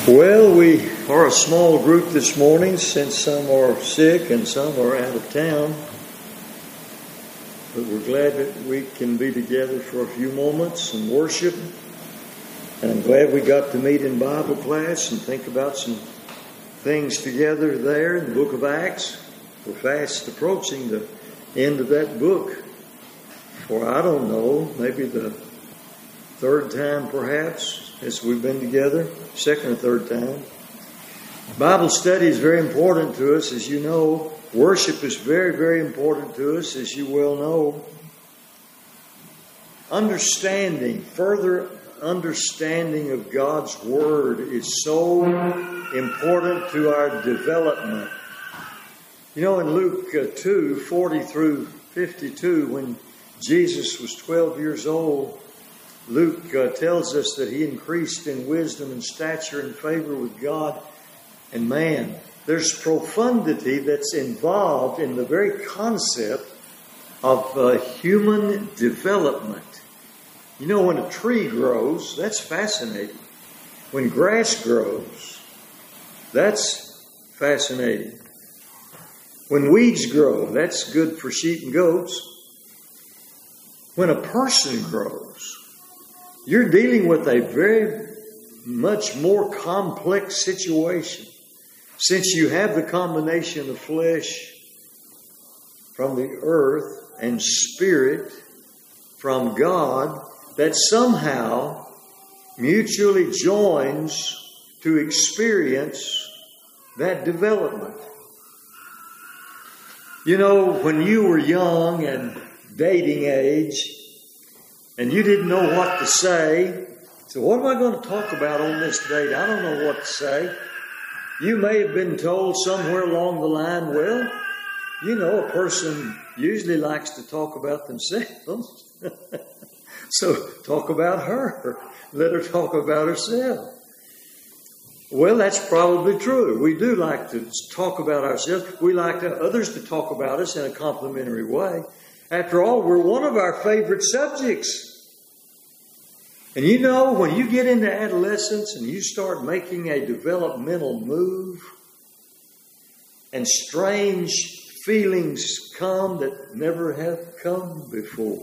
Well, we are a small group this morning since some are sick and some are out of town. But we're glad that we can be together for a few moments and worship. And I'm glad we got to meet in Bible class and think about some things together there in the book of Acts. We're fast approaching the end of that book. For I don't know, maybe the third time perhaps as we've been together, second or third time. Bible study is very important to us, as you know. Worship is very, very important to us, as you well know. Further understanding of God's Word is so important to our development. You know, in Luke 2:40 through 52, when Jesus was 12 years old, Luke tells us that he increased in wisdom and stature and favor with God and man. There's profundity that's involved in the very concept of human development. You know, when a tree grows, that's fascinating. When grass grows, that's fascinating. When weeds grow, that's good for sheep and goats. When a person grows, you're dealing with a very much more complex situation, since you have the combination of flesh from the earth and spirit from God that somehow mutually joins to experience that development. You know, when you were young and dating age, and you didn't know what to say. So what am I going to talk about on this date? I don't know what to say. You may have been told somewhere along the line, well, you know, a person usually likes to talk about themselves. So talk about her. Let her talk about herself. Well, that's probably true. We do like to talk about ourselves. We like others to talk about us in a complimentary way. After all, we're one of our favorite subjects. And you know, when you get into adolescence and you start making a developmental move, and strange feelings come that never have come before.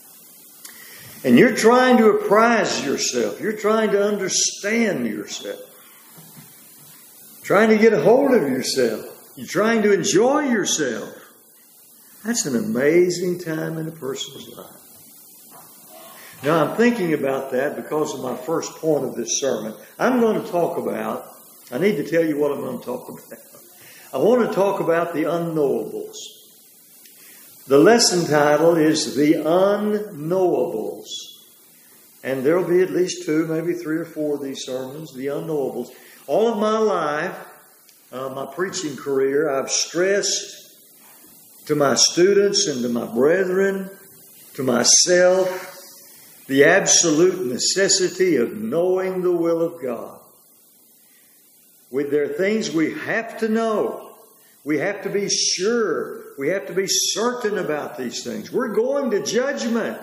And you're trying to apprise yourself. You're trying to understand yourself. Trying to get a hold of yourself. You're trying to enjoy yourself. That's an amazing time in a person's life. Now, I'm thinking about that because of my first point of this sermon. I'm going to talk about, I need to tell you what I'm going to talk about. I want to talk about the unknowables. The lesson title is The Unknowables. And there will be at least 2, maybe 3 or 4 of these sermons, The Unknowables. All of my life, my preaching career, I've stressed to my students and to my brethren, to myself, the absolute necessity of knowing the will of God. There are things we have to know. We have to be sure. We have to be certain about these things. We're going to judgment.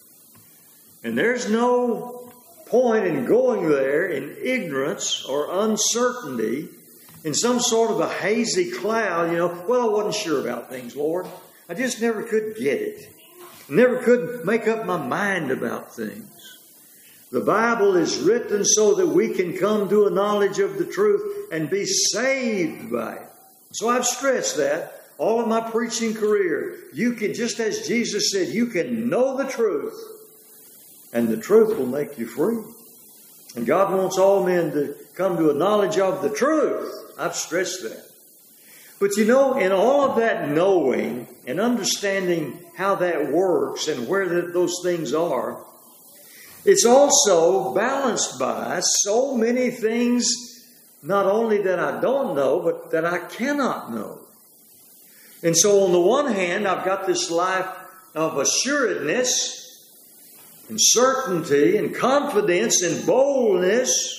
And there's no point in going there in ignorance or uncertainty, in some sort of a hazy cloud, well, I wasn't sure about things, Lord. I just never could get it. Never could make up my mind about things. The Bible is written so that we can come to a knowledge of the truth and be saved by it. So I've stressed that all of my preaching career. You can, just as Jesus said, you can know the truth, and the truth will make you free. And God wants all men to come to a knowledge of the truth. I've stressed that. But in all of that knowing and understanding how that works and where those things are, it's also balanced by so many things, not only that I don't know, but that I cannot know. And so on the one hand, I've got this life of assuredness and certainty and confidence and boldness.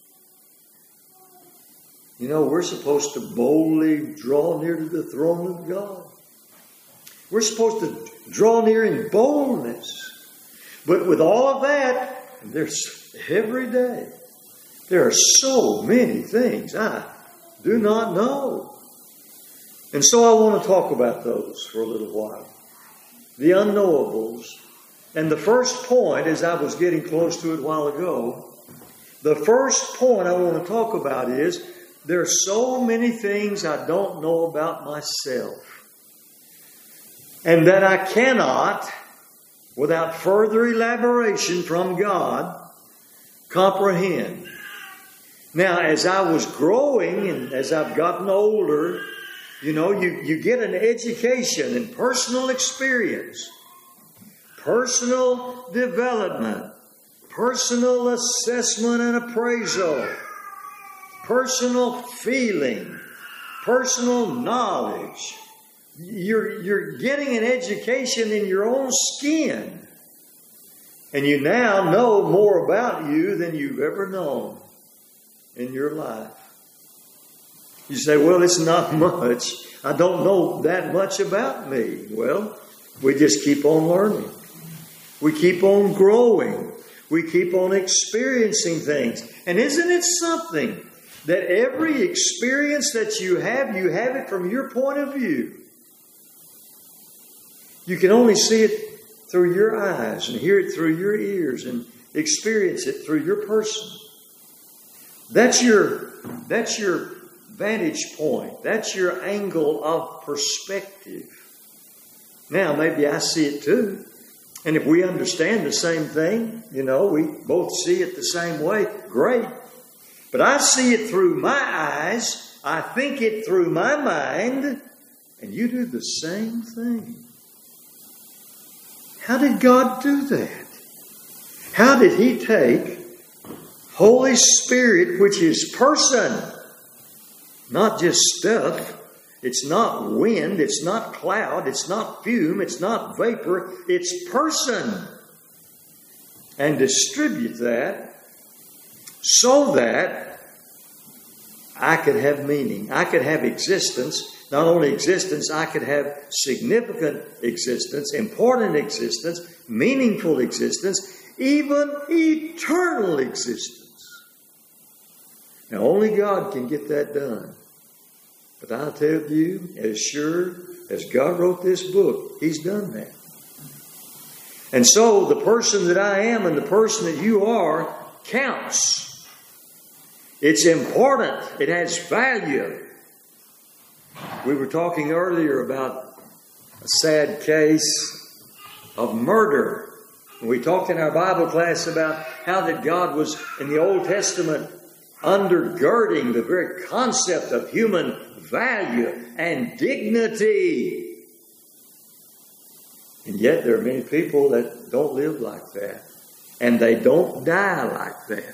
We're supposed to boldly draw near to the throne of God. We're supposed to draw near in boldness. But with all of that, there's every day There are so many things I do not know. And so I want to talk about those for a little while. The unknowables. And the first point, as I was getting close to it a while ago, the first point I want to talk about is there are so many things I don't know about myself. And that I cannot, without further elaboration from God, comprehend. Now, as I was growing and as I've gotten older, you get an education and personal experience, personal development, personal assessment and appraisal, personal feeling, personal knowledge. You're getting an education in your own skin. And you now know more about you than you've ever known in your life. You say, well, it's not much. I don't know that much about me. Well, we just keep on learning. We keep on growing. We keep on experiencing things. And isn't it something that every experience that you have it from your point of view. You can only see it through your eyes and hear it through your ears and experience it through your person. That's your vantage point. That's your angle of perspective. Now, maybe I see it too. And if we understand the same thing, we both see it the same way, great. But I see it through my eyes. I think it through my mind. And you do the same thing. How did God do that? How did He take Holy Spirit, which is person, not just stuff. It's not wind. It's not cloud. It's not fume. It's not vapor. It's person. And distribute that so that I could have meaning. I could have existence. Not only existence, I could have significant existence, important existence, meaningful existence, even eternal existence. Now, only God can get that done. But I'll tell you, as sure as God wrote this book, He's done that. And so the person that I am and the person that you are counts. It's important. It has value. We were talking earlier about a sad case of murder. We talked in our Bible class about how that God was, in the Old Testament, undergirding the very concept of human value and dignity. And yet there are many people that don't live like that. And they don't die like that.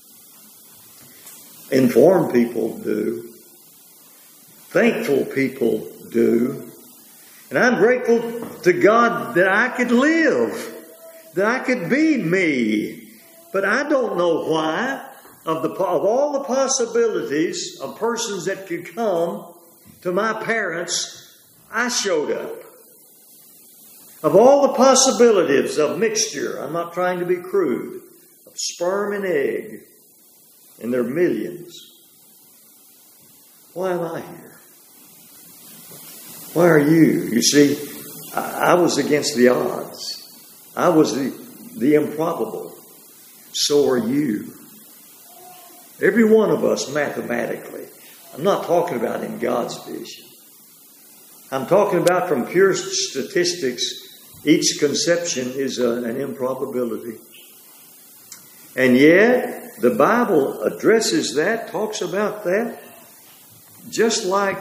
Informed people do. Thankful people do. And I'm grateful to God that I could live. That I could be me. But I don't know why. Of all the possibilities of persons that could come to my parents, I showed up. Of all the possibilities of mixture, I'm not trying to be crude, of sperm and egg, and there are millions. Why am I here? Why are you? You see, I was against the odds. I was the improbable. So are you. Every one of us mathematically. I'm not talking about in God's vision. I'm talking about from pure statistics. Each conception is an improbability. And yet, the Bible addresses that, talks about that, just like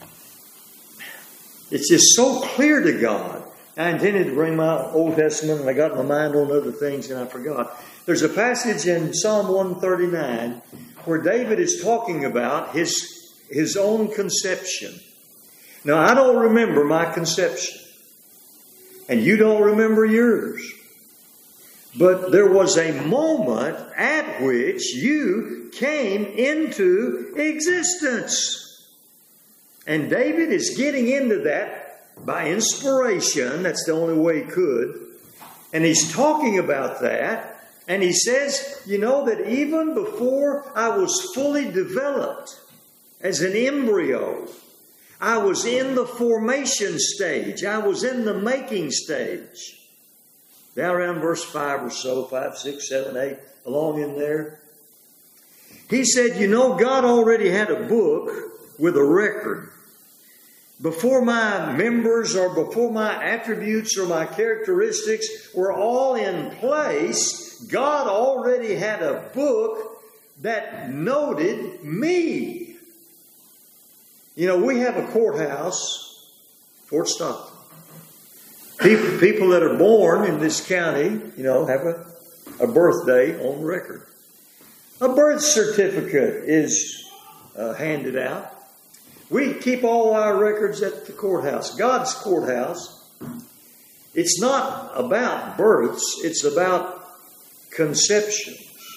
it's just so clear to God. I intended to bring my Old Testament, and I got my mind on other things, and I forgot. There's a passage in Psalm 139 where David is talking about his own conception. Now, I don't remember my conception, and you don't remember yours. But there was a moment at which you came into existence. And David is getting into that by inspiration. That's the only way he could. And he's talking about that. And he says, you know, that even before I was fully developed as an embryo, I was in the formation stage. I was in the making stage. Down around verse 5 or so, 5, 6, 7, 8, along in there. He said, you know, God already had a book with a record. Before my members or before my attributes or my characteristics were all in place, God already had a book that noted me. You know, we have a courthouse, Fort Stockton. People that are born in this county, you know, have a birthday on record. A birth certificate is handed out. We keep all our records at the courthouse. God's courthouse. It's not about births. It's about conceptions.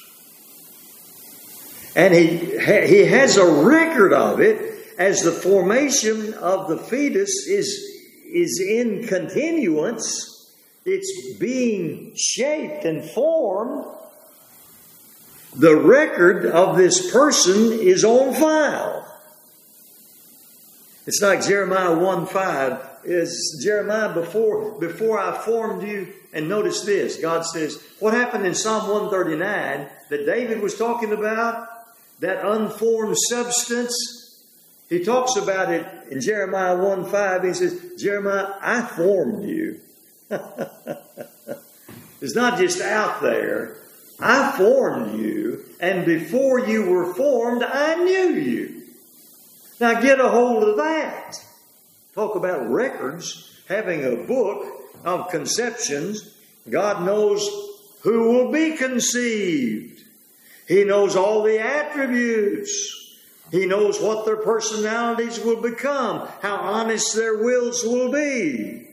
And he has a record of it as the formation of the fetus is in continuance. It's being shaped and formed. The record of this person is on file. It's like Jeremiah 1:5. Is Jeremiah, before I formed you, and notice this, God says, what happened in Psalm 139 that David was talking about, that unformed substance, he talks about it in Jeremiah 1:5. He says, Jeremiah, I formed you. It's not just out there. I formed you, and before you were formed, I knew you. Now get a hold of that. Talk about records, having a book of conceptions. God knows who will be conceived. He knows all the attributes. He knows what their personalities will become, how honest their wills will be.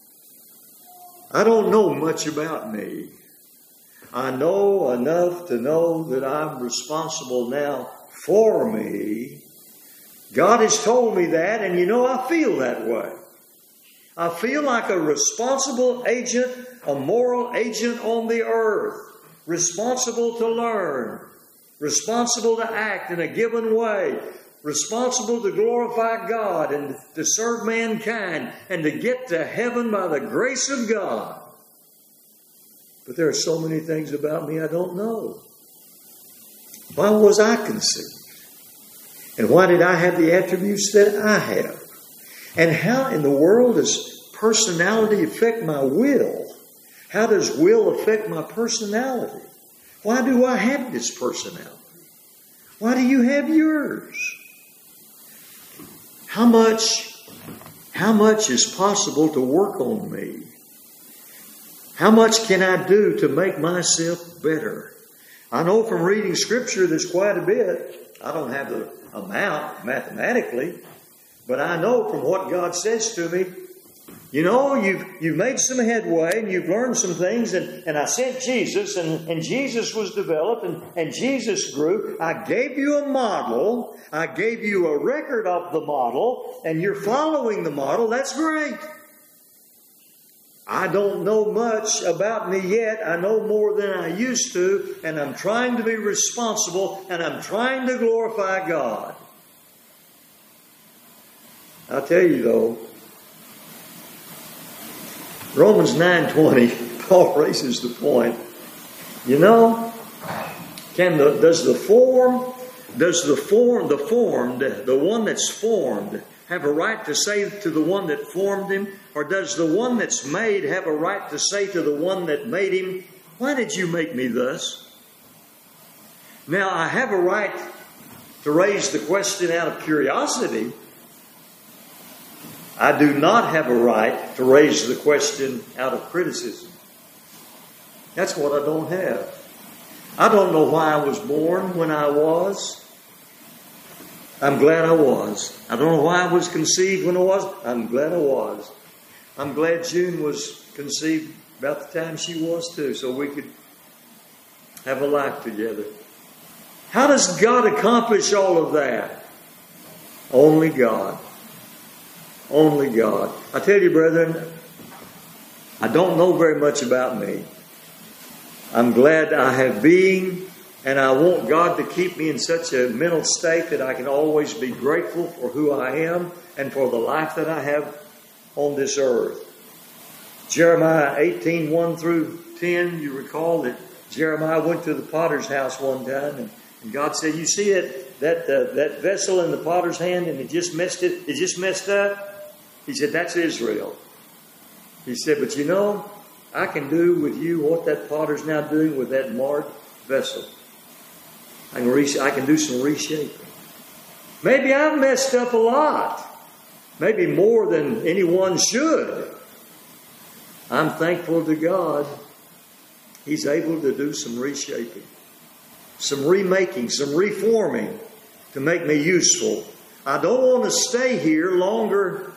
I don't know much about me. I know enough to know that I'm responsible now for me. God has told me that, and you know, I feel that way. I feel like a responsible agent, a moral agent on the earth, responsible to learn, responsible to act in a given way, responsible to glorify God and to serve mankind and to get to heaven by the grace of God. But there are so many things about me I don't know. Why was I conceived? And why did I have the attributes that I have? And how in the world does personality affect my will? How does will affect my personality? Why do I have this personality? Why do you have yours? How much is possible to work on me? How much can I do to make myself better? I know from reading Scripture there's quite a bit. I don't have the amount mathematically, but I know from what God says to me, you know, you've made some headway and you've learned some things, and I sent Jesus, and Jesus was developed, and Jesus grew. I gave you a model. I gave you a record of the model, and you're following the model. That's great. I don't know much about me yet. I know more than I used to, and I'm trying to be responsible, and I'm trying to glorify God. I'll tell you though, Romans 9:20, Paul raises the point. You know, the one that's formed, have a right to say to the one that formed him? Or does the one that's made have a right to say to the one that made him, why did you make me thus? Now, I have a right to raise the question out of curiosity. I do not have a right to raise the question out of criticism. That's what I don't have. I don't know why I was born when I was. I'm glad I was. I don't know why I was conceived when I was. I'm glad I was. I'm glad June was conceived about the time she was too, so we could have a life together. How does God accomplish all of that? Only God. Only God. I tell you, brethren, I don't know very much about me. I'm glad I have being, and I want God to keep me in such a mental state that I can always be grateful for who I am and for the life that I have on this earth. Jeremiah 18, 1 through 10, you recall that Jeremiah went to the potter's house one time, and God said, you see that vessel in the potter's hand, and it just messed up? He said, that's Israel. He said, but you know, I can do with you what that potter's now doing with that marred vessel. I can do some reshaping. Maybe I've messed up a lot. Maybe more than anyone should. I'm thankful to God. He's able to do some reshaping, some remaking, some reforming to make me useful. I don't want to stay here longer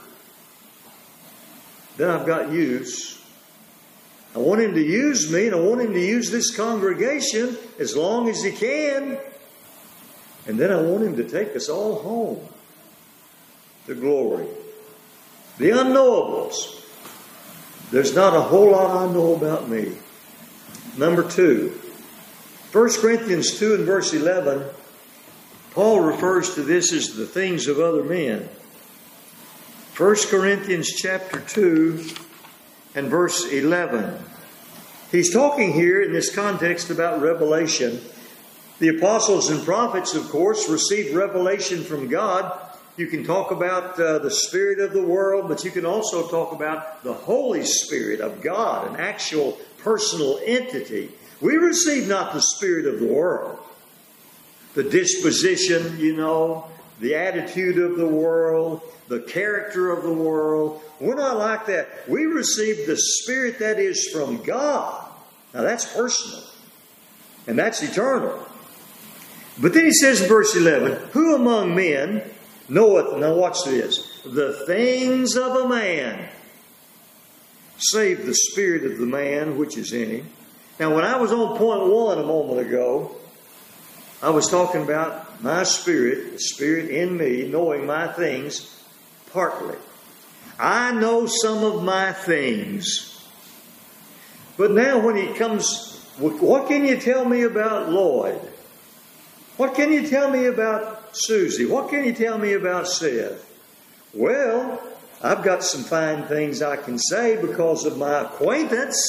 than I've got use. I want Him to use me, and I want Him to use this congregation as long as He can. And then I want Him to take us all home to glory. The unknowables. There's not a whole lot I know about me. Number 2. 1 Corinthians 2 and verse 11, Paul refers to this as the things of other men. 1 Corinthians chapter 2 and verse 11. He's talking here in this context about revelation. The apostles and prophets, of course, received revelation from God. You can talk about the spirit of the world, but you can also talk about the Holy Spirit of God, an actual personal entity. We receive not the spirit of the world, the disposition, the attitude of the world, the character of the world. We're not like that. We receive the Spirit that is from God. Now that's personal. And that's eternal. But then he says in verse 11, who among men knoweth, now watch this, the things of a man, save the spirit of the man which is in him. Now when I was on point 1 a moment ago, I was talking about my spirit, the spirit in me, knowing my things partly. I know some of my things. But now when he comes, what can you tell me about Lloyd? What can you tell me about Susie? What can you tell me about Seth? Well, I've got some fine things I can say because of my acquaintance.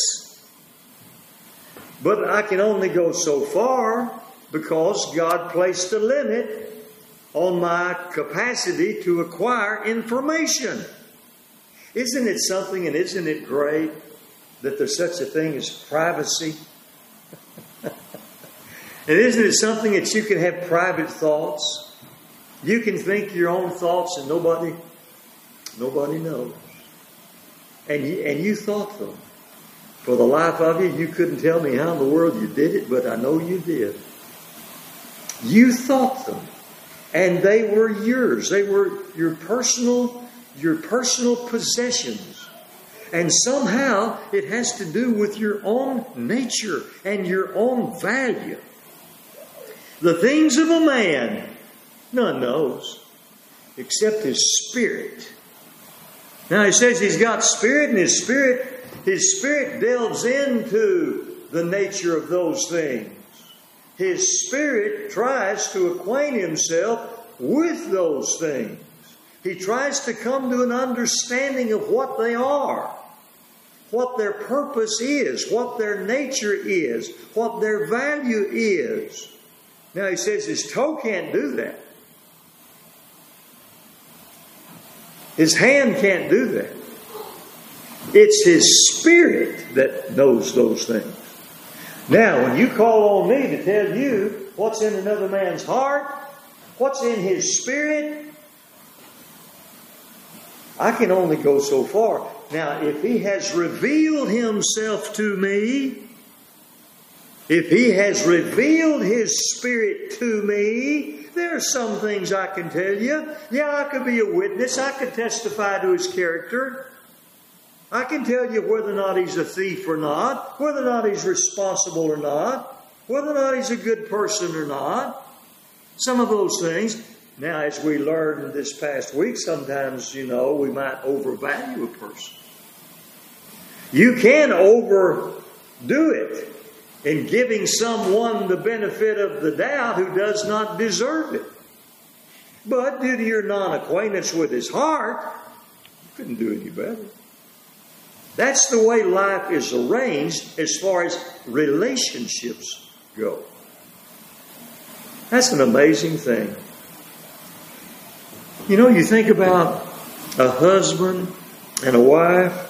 But I can only go so far because God placed a limit on my capacity to acquire information. Isn't it something, and isn't it great that there's such a thing as privacy? And isn't it something that you can have private thoughts? You can think your own thoughts and nobody knows. And you thought them. For the life of you, you couldn't tell me how in the world you did it, but I know you did. You thought them. And they were yours. They were your personal possessions. And somehow it has to do with your own nature and your own value. The things of a man, none knows, except his spirit. Now he says he's got spirit, and his spirit delves into the nature of those things. His spirit tries to acquaint himself with those things. He tries to come to an understanding of what they are, what their purpose is, what their nature is, what their value is. Now he says his toe can't do that. His hand can't do that. It's his spirit that knows those things. Now, when you call on me to tell you what's in another man's heart, what's in his spirit, I can only go so far. Now, if he has revealed himself to me, if he has revealed his spirit to me, there are some things I can tell you. Yeah, I could be a witness. I could testify to his character. I can tell you whether or not he's a thief or not, whether or not he's responsible or not, whether or not he's a good person or not. Some of those things. Now, as we learned this past week, sometimes, we might overvalue a person. You can overdo it. in giving someone the benefit of the doubt who does not deserve it. But due to your non-acquaintance with his heart, you couldn't do any better. That's the way life is arranged as far as relationships go. That's an amazing thing. You know, you think about a husband and a wife.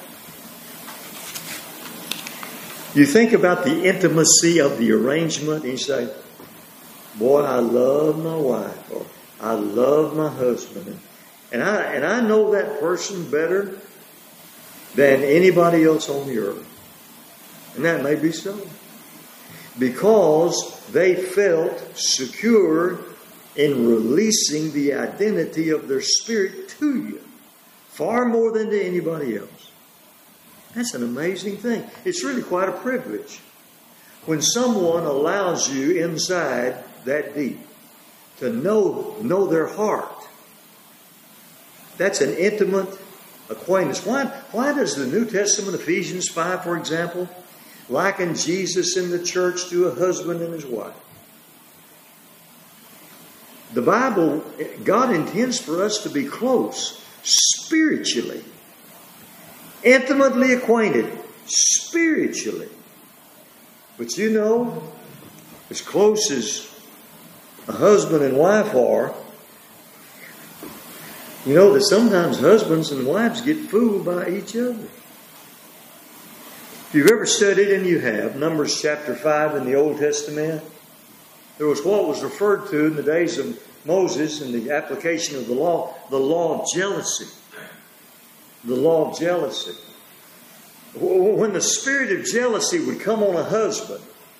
You think about the intimacy of the arrangement, and you say, boy, I love my wife, or I love my husband. And I know that person better than anybody else on the earth. And that may be so. Because they felt secure in releasing the identity of their spirit to you, far more than to anybody else. That's an amazing thing. It's really quite a privilege when someone allows you inside that deep to know their heart. That's an intimate acquaintance. Why does the New Testament, Ephesians 5, for example, liken Jesus in the church to a husband and his wife? The Bible, God intends for us to be close spiritually, intimately acquainted spiritually. But you know, as close as a husband and wife are, you know that sometimes husbands and wives get fooled by each other. If you've ever studied, and you have, Numbers chapter 5 in the Old Testament, there was what was referred to in the days of Moses and the application of the law of jealousy. The law of jealousy. When the spirit of jealousy would come on a husband,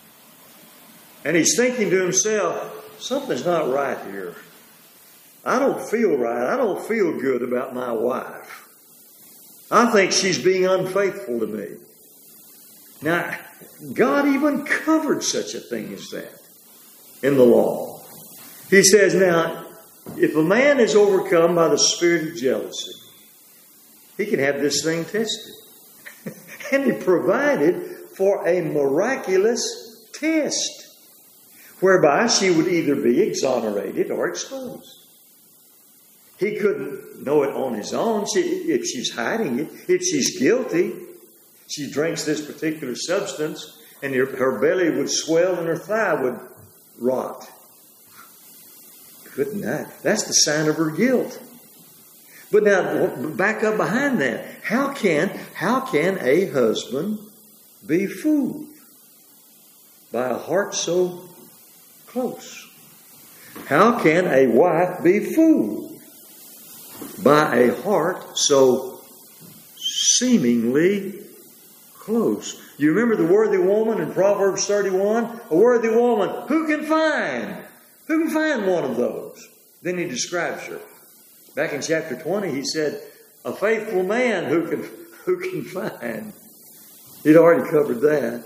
and he's thinking to himself, something's not right here. I don't feel right. I don't feel good about my wife. I think she's being unfaithful to me. Now, God even covered such a thing as that in the law. He says, now, if a man is overcome by the spirit of jealousy, he can have this thing tested. And he provided for a miraculous test whereby she would either be exonerated or exposed. He couldn't know it on his own. If she's hiding it, if she's guilty, she drinks this particular substance and her belly would swell and her thigh would rot. Couldn't that? That's the sign of her guilt. But now, back up behind that. How can a husband be fooled by a heart so close? How can a wife be fooled by a heart so seemingly close? You remember the worthy woman in Proverbs 31? A worthy woman, who can find? Who can find one of those? Then he describes her. Back in chapter 20, he said, a faithful man who can find. He'd already covered that.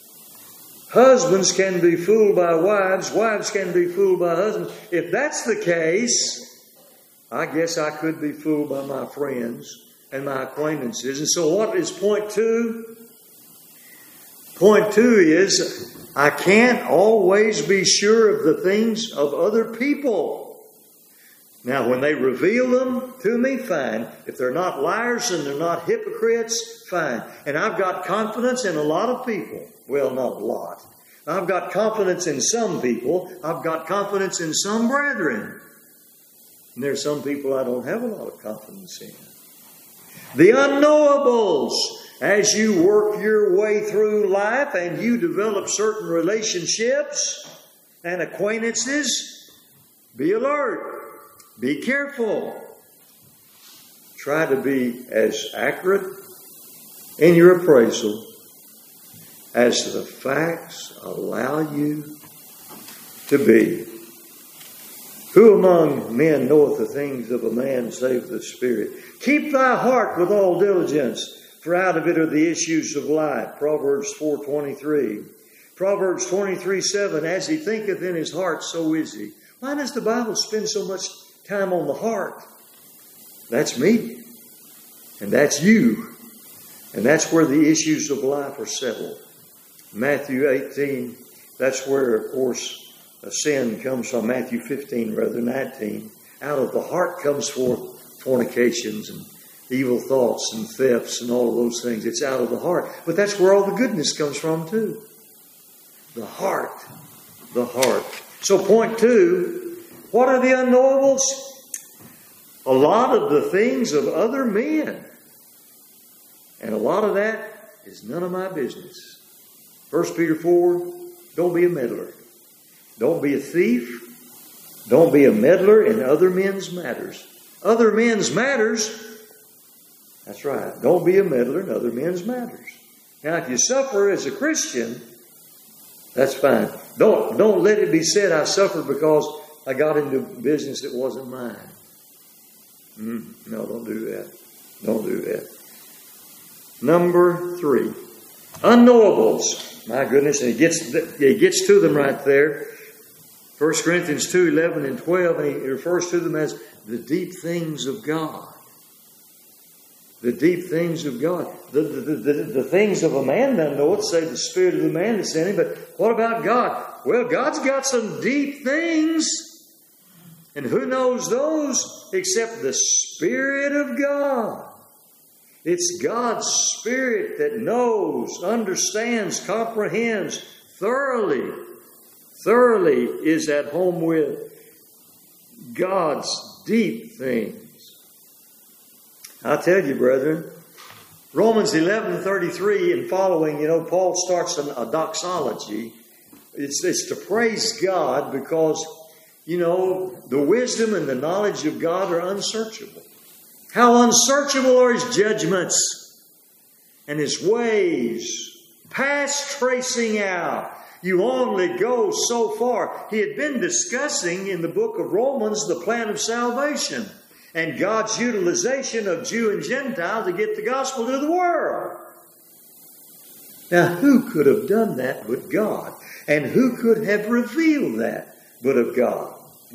Husbands can be fooled by wives. Wives can be fooled by husbands. If that's the case, I guess I could be fooled by my friends and my acquaintances. And so what is point 2? Point 2 is, I can't always be sure of the things of other people. Now, when they reveal them to me, fine. If they're not liars and they're not hypocrites, fine. And I've got confidence in a lot of people. Well, not a lot. I've got confidence in some people. I've got confidence in some brethren. And there's some people I don't have a lot of confidence in. The unknowables. As you work your way through life and you develop certain relationships and acquaintances, be alert. Be careful. Try to be as accurate in your appraisal as the facts allow you to be. Who among men knoweth the things of a man save the Spirit? Keep thy heart with all diligence, for out of it are the issues of life. Proverbs 4:23. Proverbs 23:7. As he thinketh in his heart, so is he. Why does the Bible spend so much time on the heart? That's me. And that's you. And that's where the issues of life are settled. Matthew 18, that's where, of course, sin comes from. Matthew 15, rather, 19. Out of the heart comes forth fornications and evil thoughts and thefts and all of those things. It's out of the heart. But that's where all the goodness comes from, too. The heart. The heart. So point 2, what are the unknowables? A lot of the things of other men. And a lot of that is none of my business. 1 Peter 4, don't be a meddler. Don't be a thief. Don't be a meddler in other men's matters. Other men's matters, that's right. Don't be a meddler in other men's matters. Now, if you suffer as a Christian, that's fine. Don't let it be said I suffered because I got into business that wasn't mine. No, don't do that. Don't do that. Number 3, unknowables. My goodness, and he gets to them right there. 1 Corinthians 2, 11 and 12, and he refers to them as the deep things of God. The deep things of God. The things of a man doesn't know it, say the spirit of the man that's in him, but what about God? Well, God's got some deep things. And who knows those except the Spirit of God? It's God's Spirit that knows, understands, comprehends, thoroughly is at home with God's deep things. I tell you, brethren, Romans 11:33 and following, Paul starts a doxology. It's to praise God because, the wisdom and the knowledge of God are unsearchable. How unsearchable are His judgments and His ways, past tracing out. You only go so far. He had been discussing in the book of Romans the plan of salvation and God's utilization of Jew and Gentile to get the gospel to the world. Now, who could have done that but God? And who could have revealed that but God?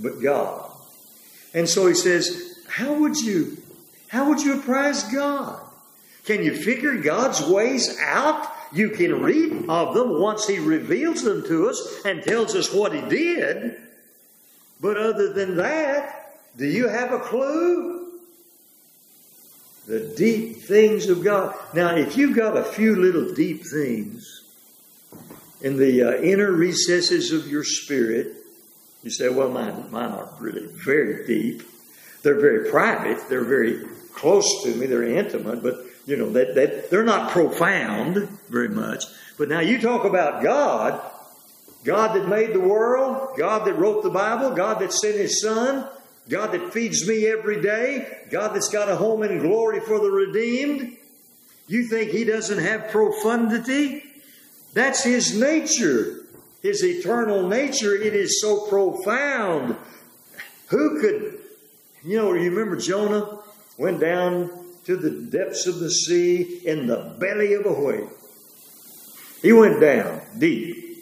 And so he says, how would you apprise God? Can you figure God's ways out? You can read of them once He reveals them to us and tells us what He did. But other than that, do you have a clue? The deep things of God. Now, if you've got a few little deep things in the inner recesses of your spirit, you say, well, mine aren't really very deep. They're very private. They're very close to me. They're intimate, but they're not profound very much. But now you talk about God that made the world, God that wrote the Bible, God that sent His Son, God that feeds me every day, God that's got a home in glory for the redeemed. You think He doesn't have profundity? That's His nature, His eternal nature. It is so profound. Who could, you remember Jonah went down to the depths of the sea in the belly of a whale. He went down deep.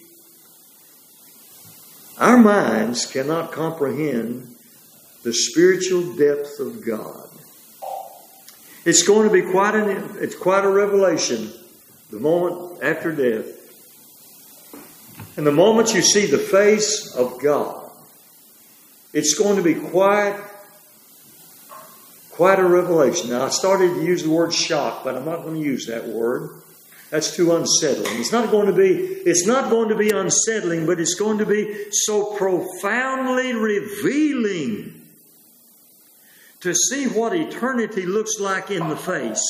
Our minds cannot comprehend the spiritual depth of God. It's going to be quite a revelation the moment after death. And the moment you see the face of God, it's going to be quite a revelation. Now, I started to use the word shock, but I'm not going to use that word. That's too unsettling. It's not going to be unsettling, but it's going to be so profoundly revealing to see what eternity looks like in the face.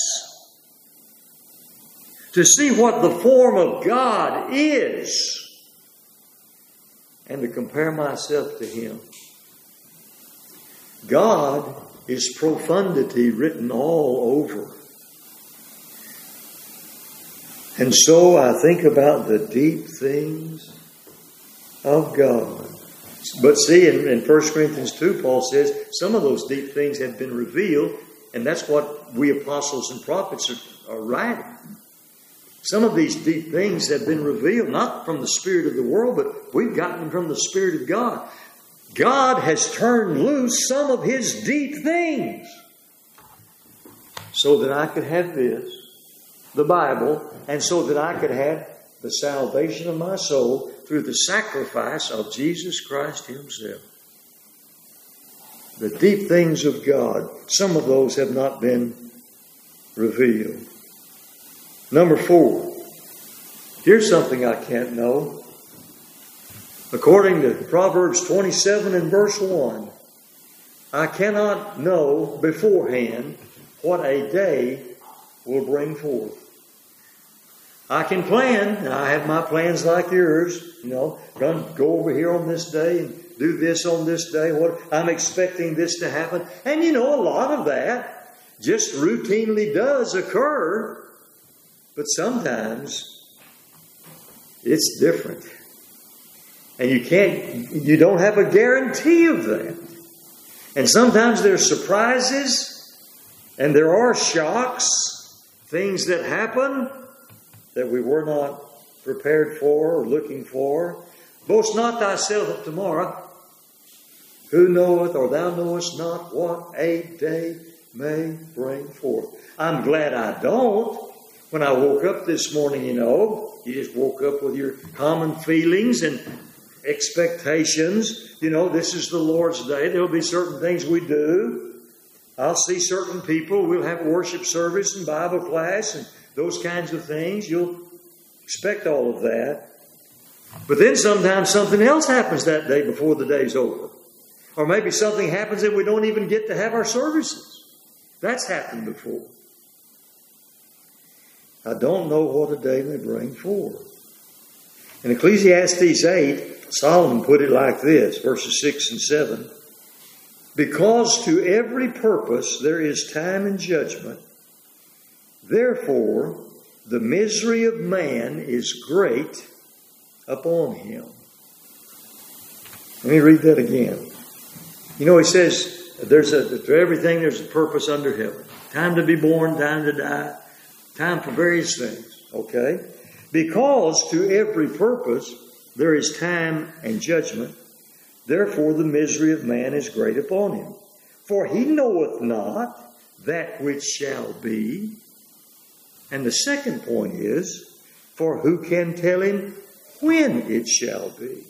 To see what the form of God is. And to compare myself to Him. God is profundity written all over. And so I think about the deep things of God. But see, in 1 Corinthians 2, Paul says, some of those deep things have been revealed, and that's what we apostles and prophets are writing. Some of these deep things have been revealed, not from the spirit of the world, but we've gotten them from the Spirit of God. God has turned loose some of His deep things so that I could have this, the Bible, and so that I could have the salvation of my soul through the sacrifice of Jesus Christ Himself. The deep things of God, some of those have not been revealed. Number 4, here's something I can't know. According to Proverbs 27 and verse 1, I cannot know beforehand what a day will bring forth. I can plan. I have my plans like yours. Going to go over here on this day and do this on this day. I'm expecting this to happen. And a lot of that just routinely does occur. But sometimes it's different. And you don't have a guarantee of that. And sometimes there's surprises and there are shocks, things that happen that we were not prepared for or looking for. Boast not thyself of tomorrow. Who knoweth, or thou knowest not what a day may bring forth. I'm glad I don't. When I woke up this morning, you just woke up with your common feelings and expectations. This is the Lord's day. There'll be certain things we do. I'll see certain people. We'll have worship service and Bible class and those kinds of things. You'll expect all of that. But then sometimes something else happens that day before the day's over. Or maybe something happens and we don't even get to have our services. That's happened before. I don't know what a day may bring forth. In Ecclesiastes 8, Solomon put it like this, verses 6 and 7. Because to every purpose there is time and judgment, therefore the misery of man is great upon him. Let me read that again. He says, to everything there's a purpose under heaven. Time to be born, time to die, time for various things. Okay? Because to every purpose there is time and judgment, therefore the misery of man is great upon him. For he knoweth not that which shall be. And the second point is, for who can tell him when it shall be?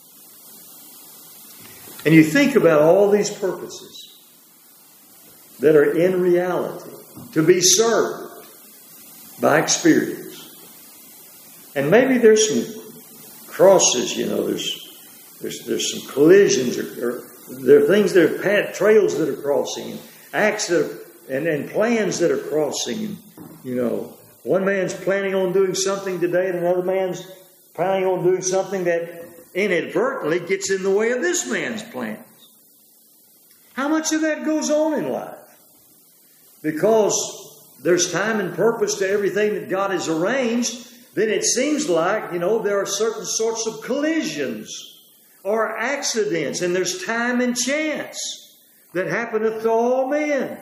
And you think about all these purposes that are in reality to be served by experience. And maybe there's some crosses, there's some collisions or there are things that are trails that are crossing, acts that are, and plans that are crossing. One man's planning on doing something today and another man's planning on doing something that inadvertently gets in the way of this man's plans. How much of that goes on in life? Because there's time and purpose to everything that God has arranged, then it seems like, there are certain sorts of collisions or accidents, and there's time and chance that happeneth to all men.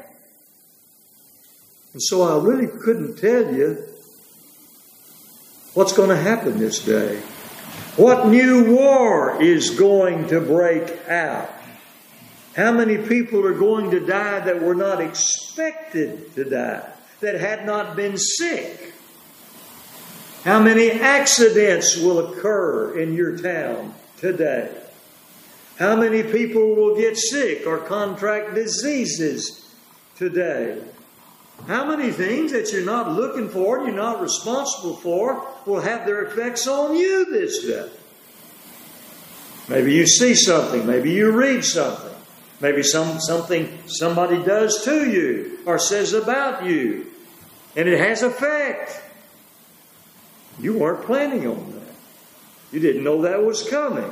And so I really couldn't tell you what's going to happen this day. What new war is going to break out? How many people are going to die that were not expected to die, that had not been sick? How many accidents will occur in your town today? How many people will get sick or contract diseases today? How many things that you're not looking for and you're not responsible for will have their effects on you this day? Maybe you see something. Maybe you read something. Maybe something somebody does to you or says about you. And it has effect. You weren't planning on that. You didn't know that was coming.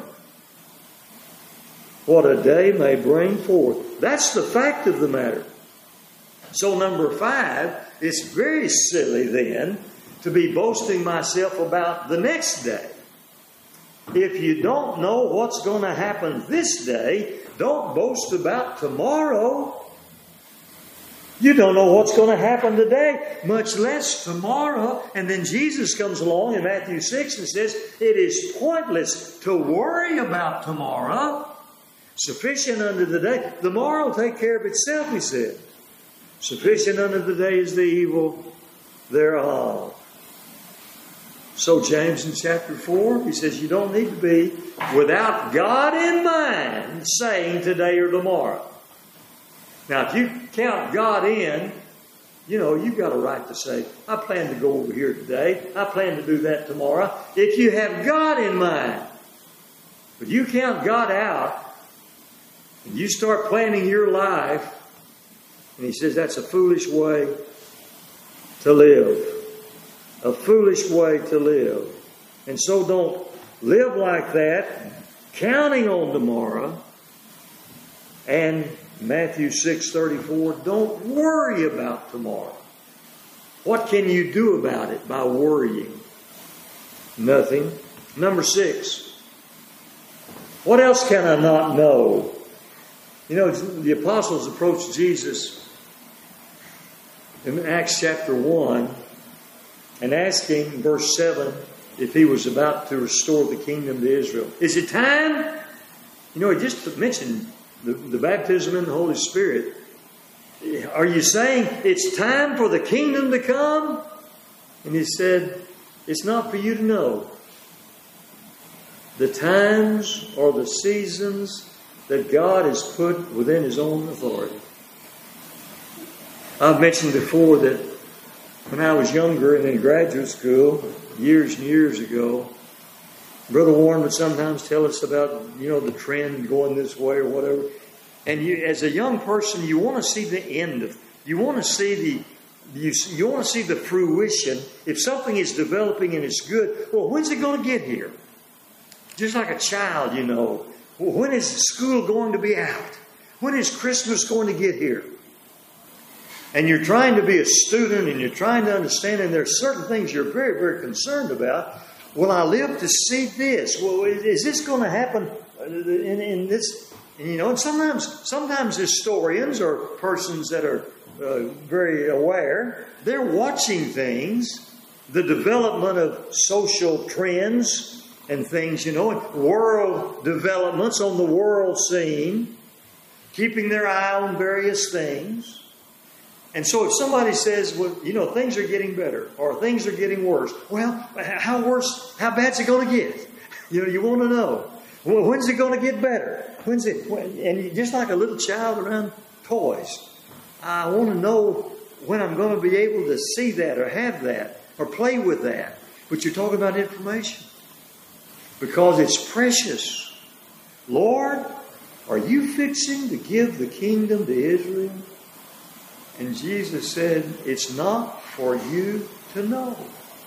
What a day may bring forth. That's the fact of the matter. So number 5, it's very silly then to be boasting myself about the next day. If you don't know what's going to happen this day, don't boast about tomorrow. You don't know what's going to happen today, much less tomorrow. And then Jesus comes along in Matthew 6 and says, it is pointless to worry about tomorrow. Sufficient unto the day. The morrow will take care of itself, he said. Sufficient unto the day is the evil thereof. So James in chapter 4, he says you don't need to be without God in mind saying today or tomorrow. Now, if you count God in, you've got a right to say, I plan to go over here today. I plan to do that tomorrow. If you have God in mind. But you count God out and you start planning your life, and he says that's a foolish way to live. A foolish way to live. And so don't live like that, counting on tomorrow. And Matthew 6:34, don't worry about tomorrow. What can you do about it by worrying? Nothing. Number 6. What else can I not know? The apostles approached Jesus in Acts chapter 1 and asked him, verse 7, if he was about to restore the kingdom to Israel. Is it time? He just mentioned the baptism in the Holy Spirit. Are you saying it's time for the kingdom to come? And he said, it's not for you to know the times or the seasons that God has put within His own authority. I've mentioned before that when I was younger and in graduate school, years and years ago, Brother Warren would sometimes tell us about, the trend going this way or whatever. And as a young person, you want to see the end of it. You want to see you want to see the fruition. If something is developing and it's good, well, when's it going to get here? Just like a child, when is school going to be out? When is Christmas going to get here? And you're trying to be a student and you're trying to understand, and there are certain things you're very, very concerned about. Will I live to see this? Well, is this going to happen in this? And sometimes historians or persons that are very aware, they're watching things, the development of social trends and things, and world developments on the world scene, keeping their eye on various things. And so if somebody says, well, things are getting better or things are getting worse, well, how bad's it going to get? You want to know. Well, when's it going to get better? And just like a little child around toys, I want to know when I'm going to be able to see that or have that or play with that. But you're talking about information because it's precious. Lord, are you fixing to give the kingdom to Israel? And Jesus said, it's not for you to know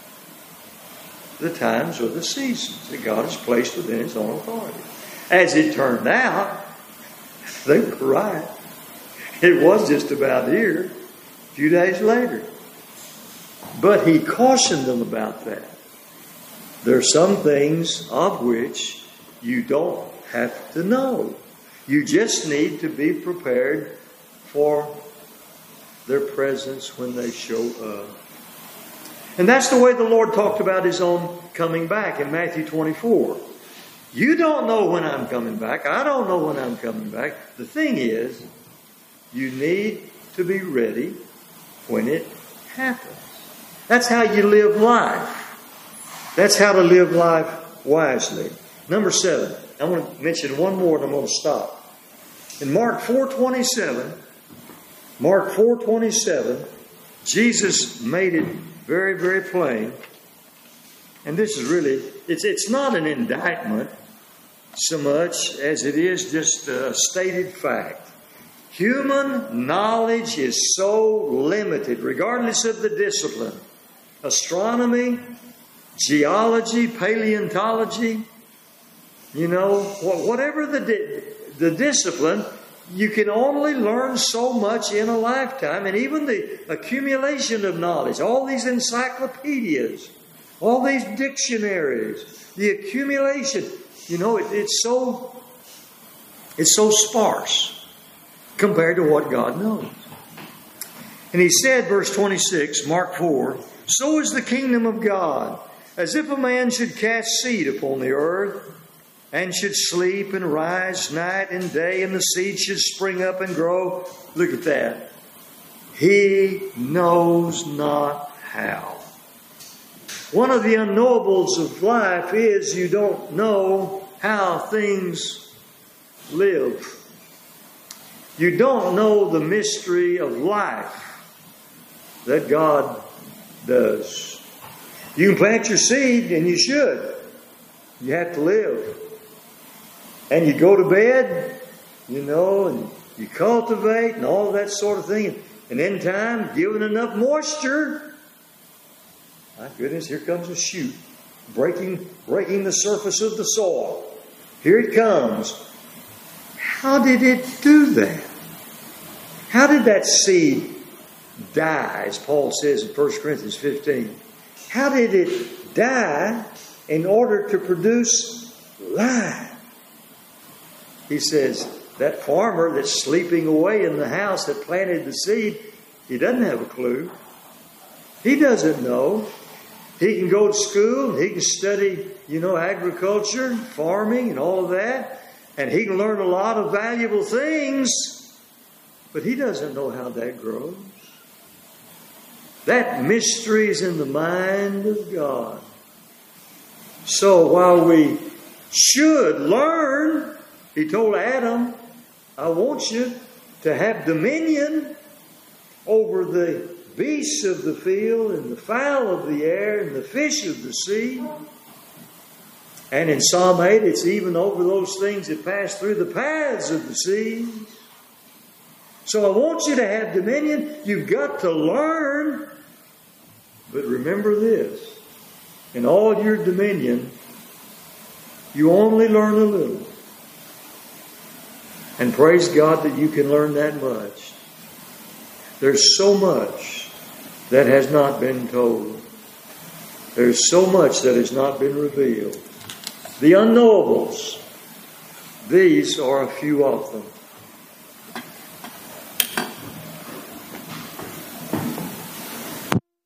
the times or the seasons that God has placed within His own authority. As it turned out, they were right. It was just about here, a few days later. But He cautioned them about that. There are some things of which you don't have to know. You just need to be prepared for their presence when they show up. And that's the way the Lord talked about His own coming back in Matthew 24. You don't know when I'm coming back. I don't know when I'm coming back. The thing is, you need to be ready when it happens. That's how you live life. That's how to live life wisely. Number 7. I want to mention one more and I'm going to stop. In Mark 4:27, Jesus made it very, very plain. And this is really, it's not an indictment so much as it is just a stated fact. Human knowledge is so limited, regardless of the discipline. Astronomy, geology, paleontology, whatever the discipline, you can only learn so much in a lifetime. And even the accumulation of knowledge, all these encyclopedias, all these dictionaries, the accumulation, it's so sparse compared to what God knows. And He said, verse 26, Mark 4, so is the kingdom of God, as if a man should cast seed upon the earth, and should sleep and rise night and day, and the seed should spring up and grow. Look at that. He knows not how. One of the unknowables of life is you don't know how things live. You don't know the mystery of life that God does. You can plant your seed, and you should. You have to live. And you go to bed, and you cultivate and all that sort of thing. And in time, given enough moisture, my goodness, here comes a shoot, breaking the surface of the soil. Here it comes. How did it do that? How did that seed die, as Paul says in 1 Corinthians 15? How did it die in order to produce life? He says, that farmer that's sleeping away in the house that planted the seed, he doesn't have a clue. He doesn't know. He can go to school, he can study, agriculture, farming, and all of that, and he can learn a lot of valuable things, but he doesn't know how that grows. That mystery is in the mind of God. So while we should learn, he told Adam, I want you to have dominion over the beasts of the field and the fowl of the air and the fish of the sea. And in Psalm 8, it's even over those things that pass through the paths of the seas. So I want you to have dominion. You've got to learn. But remember this. In all your dominion, you only learn a little. And praise God that you can learn that much. There's so much that has not been told. There's so much that has not been revealed. The unknowables, these are a few of them.